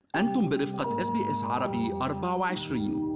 أنتم برفقة SBS عربي 24.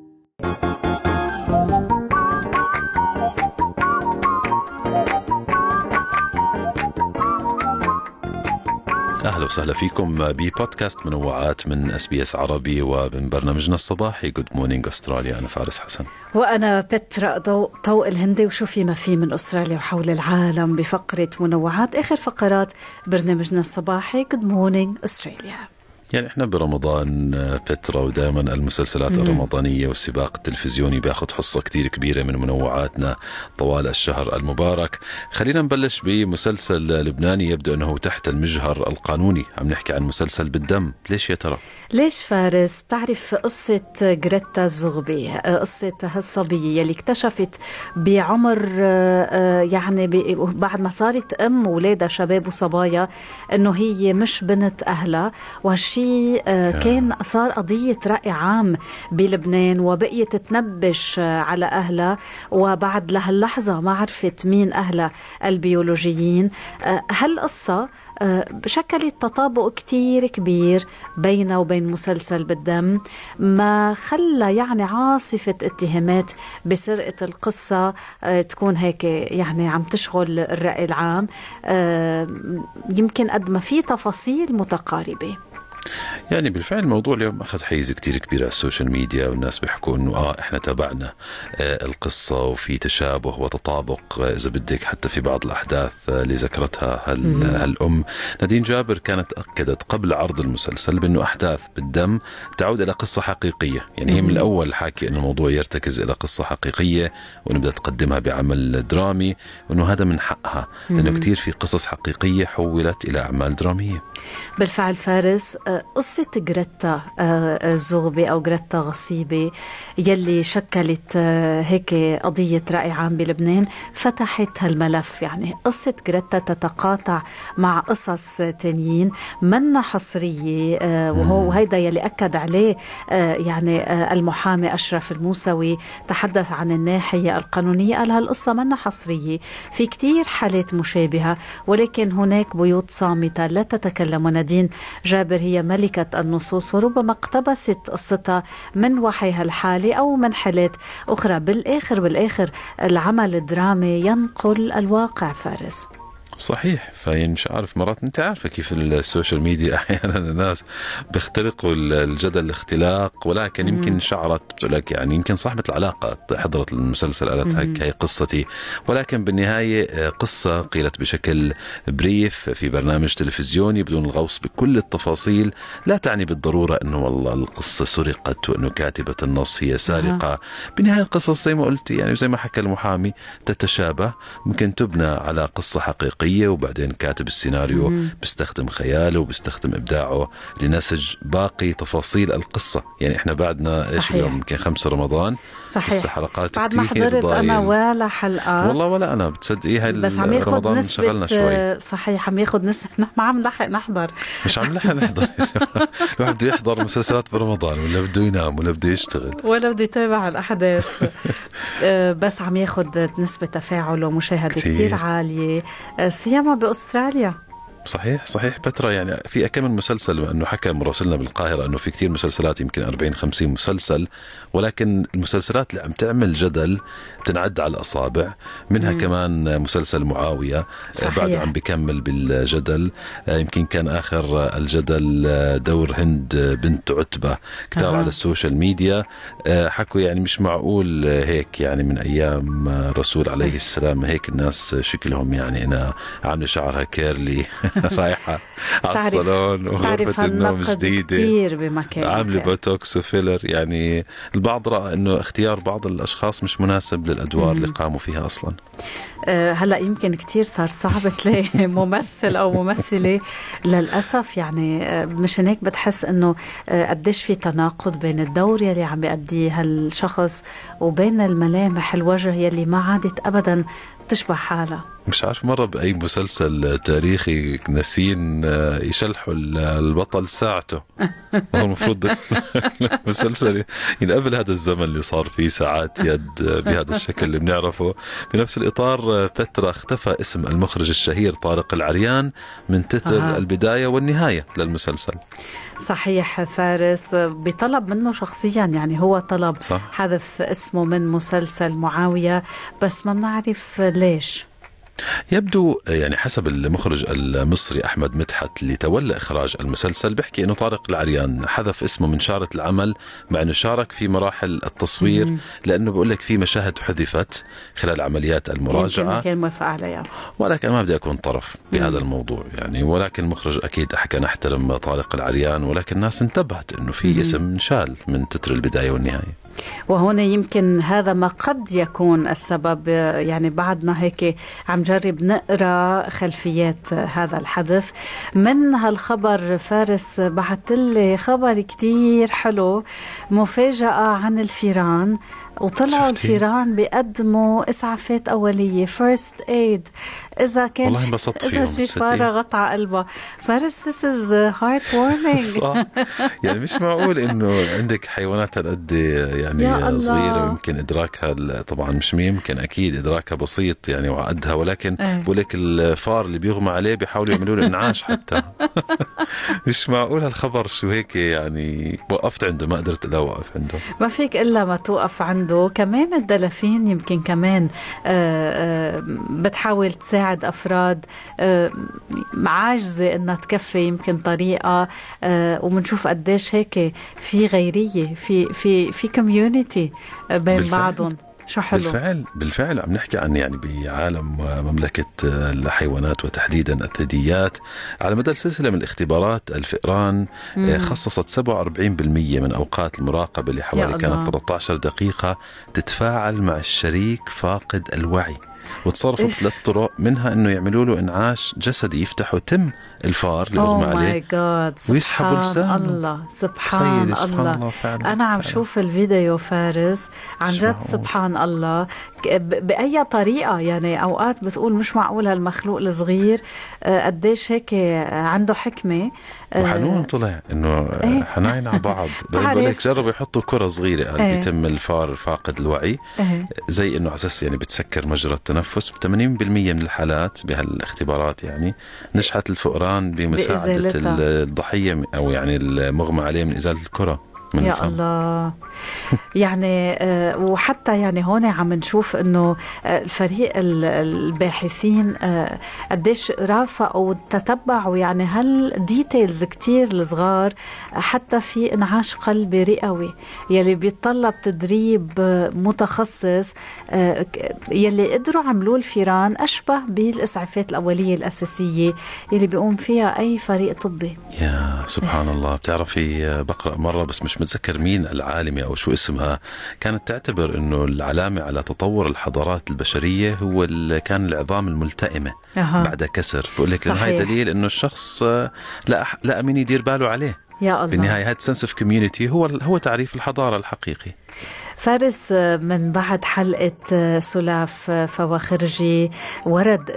أهلا وسهلا فيكم ببودكاست منوعات من SBS عربي ومن برنامجنا الصباحي Good Morning Australia. أنا فارس حسن وأنا بترا ضوء الهندي، وشوفي ما في من أستراليا وحول العالم بفقرة منوعات، آخر فقرات برنامجنا الصباحي Good Morning Australia. يعني احنا برمضان بترا، ودائما المسلسلات الرمضانية والسباق التلفزيوني بياخد حصة كتير كبيرة من منوعاتنا طوال الشهر المبارك. خلينا نبلش بمسلسل لبناني يبدو أنه تحت المجهر القانوني. عم نحكي عن مسلسل بالدم. ليش يا ترى؟ ليش فارس؟ بتعرف قصة غريتا الزغبي، قصة هالصبية اللي اكتشفت بعمر يعني بعد ما صارت أم ولادها شباب وصبايا أنه هي مش بنت أهلها، وهالشي كان صار قضية رأي عام بلبنان، وبقيت تنبش على أهلها، وبعد لهاللحظة ما عرفت مين أهلها البيولوجيين. هالقصة شكلت تطابق كتير كبير بينه وبين مسلسل بالدم، ما خلى يعني عاصفة اتهامات بسرقة القصة تكون هيك يعني عم تشغل الرأي العام، يمكن قد ما في تفاصيل متقاربة. يعني بالفعل الموضوع اليوم أخذ حيز كتير كبير على السوشيال ميديا، والناس بيحكوا إنه إحنا تابعنا القصة وفي تشابه وتطابق إذا بدك حتى في بعض الأحداث اللي ذكرتها هالأم. نادين جابر كانت أكدت قبل عرض المسلسل بأنه أحداث بالدم تعود إلى قصة حقيقية. يعني هي من الأول حاكي أن الموضوع يرتكز إلى قصة حقيقية، ونبدأ تقدمها بعمل درامي، وأنه هذا من حقها لأنه كتير في قصص حقيقية حولت إلى أعمال درامية. بالفعل فارس، قصة غريتا الزغبي أو غريتا غصيبة يلي شكلت هيك قضية رأي عام بلبنان فتحت هالملف. يعني قصة غريتا تتقاطع مع قصص تانيين منا حصرية، وهيدا يلي أكد عليه يعني المحامي أشرف الموسوي، تحدث عن الناحية القانونية، قال هالقصة منا حصرية، في كتير حالات مشابهة، ولكن هناك بيوت صامتة لا تتكلم. ونادين جابر هي ملكة النصوص، وربما اقتبست قصتها من وحيها الحالي أو من حالات أخرى. بالآخر العمل الدرامي ينقل الواقع فارس. صحيح. فين مش عارف، مرات انت عارفة كيف السوشيال ميديا احيانا الناس بيخترقوا الجدل الاختلاق، ولكن يمكن شعرت بتقول لك يعني يمكن صاحبة العلاقة حضرت المسلسل قالت هاي قصتي، ولكن بالنهاية قصة قيلت بشكل بريف في برنامج تلفزيوني بدون الغوص بكل التفاصيل. لا تعني بالضرورة انه والله القصة سرقت وانه كاتبة النص هي سارقة. بالنهاية القصص زي ما قلت يعني زي ما حكى المحامي تتشابه، ممكن تبنى على قصة حقيقية، وبعدين كاتب السيناريو بيستخدم خياله وبيستخدم إبداعه لنسج باقي تفاصيل القصة. يعني إحنا بعدنا إيش اليوم يمكن 5 رمضان. صحيح. لسه حلقات بعد ما حضرت أنا ولا حلقة والله، ولا أنا بتصدقي هاي بس عم ياخد رمضان شغلنا شوي. صحيح عم ياخد نسبة، ما عم لحق نحضر. مش عم لحق نحضر. الواحد بده يحضر مسلسلات برمضان، ولا بده ينام، ولا بده يشتغل، ولا بده يتابع الأحداث. بس عم ياخد نسبة تفاعل ومشاهدة كتير عالية، سيما بأستراليا. صحيح بترا. يعني في كم من مسلسل، أنه حكى مراسلنا بالقاهرة أنه في كتير مسلسلات يمكن 40-50 مسلسل، ولكن المسلسلات اللي عم تعمل جدل بتنعد على الأصابع. منها كمان مسلسل معاوية بعده عم بيكمل بالجدل. يمكن كان آخر الجدل دور هند بنت عتبة كتار على السوشيال ميديا. حكوا يعني مش معقول هيك، يعني من أيام رسول عليه السلام هيك الناس شكلهم يعني أنا عاملة شعرها كيرلي رايحة على الصالون وغرفة النوم جديدة عاملة بوتوكس وفيلر. يعني البعض رأى أنه اختيار بعض الأشخاص مش مناسب للأدوار اللي قاموا فيها أصلا. هلأ يمكن كتير صار صعب تلاقي ممثل أو ممثلة للأسف. يعني مش هيك بتحس أنه قديش في تناقض بين الدور يلي عم بيأديه هالشخص وبين الملامح الوجه يلي ما عادت أبدا تشبه حالها. مش عارف مرة بأي مسلسل تاريخي ناسين يشلحوا البطل ساعته. هو المفروض المسلسل يعني قبل هذا الزمن اللي صار فيه ساعات يد بهذا الشكل اللي بنعرفه. بنفس الإطار بترا اختفى اسم المخرج الشهير طارق العريان من تتر البداية والنهاية للمسلسل. صحيح فارس، بطلب منه شخصيا، يعني هو طلب حذف اسمه من مسلسل معاوية، بس ما بنعرف ليش. يبدو يعني حسب المخرج المصري أحمد مدحت اللي تولى إخراج المسلسل بيحكي إنه طارق العريان حذف اسمه من شارة العمل مع إنه شارك في مراحل التصوير، لأنه بقول لك في مشاهد حذفت خلال عمليات المراجعة كان موافق عليها، ولكن ما بدي أكون طرف بهذا الموضوع يعني. ولكن المخرج أكيد حكى نحترم طارق العريان، ولكن الناس انتبهت إنه في اسم انشال من تتر البداية والنهاية. وهنا يمكن هذا ما قد يكون السبب. يعني بعدنا هيك عم جرب نقرأ خلفيات هذا الحذف. من هالخبر فارس بعت لي خبر كتير حلو، مفاجأة عن الفيران، وطلعوا الفيران بيقدموا إسعافات أولية first aid إذا كان إذا شي فارة غطى قلبها. فارس this is heartwarming. يعني مش معقول إنه عندك حيوانات هالقد يعني صغيرة ويمكن إدراكها طبعا مش يمكن أكيد إدراكها بسيط يعني وعقدها، ولكن بقولك الفار اللي بيغمى عليه بيحاولوا يعملوا له إنعاش حتى. مش معقول هالخبر شو هيك يعني. وقفت عنده، ما قدرت إلا وقف عنده. ما فيك إلا ما توقف عنده. كمان الدلافين يمكن كمان بتحاول تساعد أفراد عاجزة إنها تكفي يمكن طريقة، ومنشوف قديش هيك في غيرية في كوميونيتي بين بعضهم. شو حلو. بالفعل عم نحكي عن يعني بعالم مملكة الحيوانات وتحديدا الثدييات. على مدى السلسلة من الاختبارات الفئران خصصت 47% من أوقات المراقبة اللي حوالي كانت 13 دقيقة تتفاعل مع الشريك فاقد الوعي، وتصرفوا بثلاث طرق، منها انه يعملوا له انعاش جسدي، يفتحوا تم الفار اللي اغمى عليه ويسحبوا لسانه. الله سبحان الله. انا عم شوف الفيديو فارس عن جد سبحان الله. بأي طريقة يعني اوقات بتقول مش معقول هالمخلوق الصغير قديش هيك عنده حكمة وحنون. طلع انه حناين على بعض. بقول لك جربوا يحطوا كرة صغيرة بيتم الفار فاقد الوعي زي انه اساس يعني بتسكر مجرى التنفس. 80% من الحالات بهالاختبارات يعني نجحت الفئران بمساعدة الضحية او يعني المغمى عليه من ازالة الكرة من يا الفم. الله. يعني وحتى يعني هون عم نشوف انه الفريق الباحثين قديش رافقوا وتتبعوا يعني هالديتيلز كتير الصغار، حتى في انعاش قلبي رئوي يلي بيتطلب تدريب متخصص، يلي قدروا عملوه الفيران أشبه بالإسعافات الأولية الأساسية يلي بيقوم فيها أي فريق طبي. يا سبحان الله. بتعرفي بقرأ مرة بس مش متذكر مين العالمة أو شو اسمها، كانت تعتبر أنه العلامة على تطور الحضارات البشرية هو كان العظام الملتئمة بعد كسر. بقول لك إنه هاي دليل أنه الشخص لا مين يدير باله عليه. يا الله. بالنهاية هذا sense of community هو تعريف الحضارة الحقيقي. فارس، من بعد حلقة سلاف فواخرجي ورد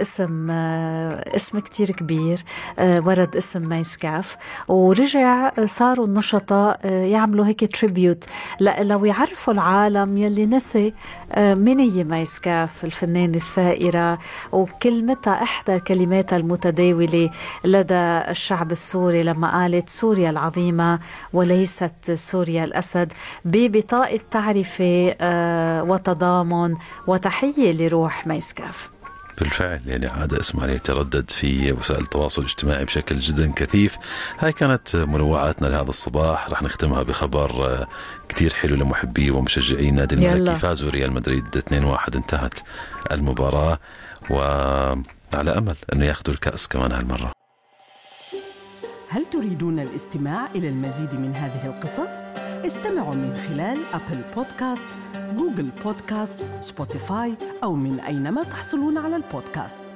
اسم كتير كبير، ورد اسم مايسكاف، ورجع صاروا النشطاء يعملوا هيك تريبيوت لو يعرفوا العالم يلي نسي من هي مايسكاف الفنانة الثائرة، وكلمتها إحدى كلماتها المتداولة لدى الشعب السوري لما قالت سوريا العظيمة وليست سوريا الأسد، ببطاقة تعريف وتضامن وتحية لروح مايسكاف. بالفعل يعني هذا اسمه يتردد في وسائل التواصل الاجتماعي بشكل جدا كثيف. هاي كانت منوعاتنا لهذا الصباح. رح نختمها بخبر كتير حلو لمحبي ومشجعي نادي الملكي. فازوا ريال مدريد 2-1، انتهت المباراة، وعلى أمل أنه ياخذوا الكأس كمان هالمرة. هل تريدون الاستماع إلى المزيد من هذه القصص؟ استمعوا من خلال أبل بودكاست، جوجل بودكاست، سبوتيفاي أو من أينما تحصلون على البودكاست.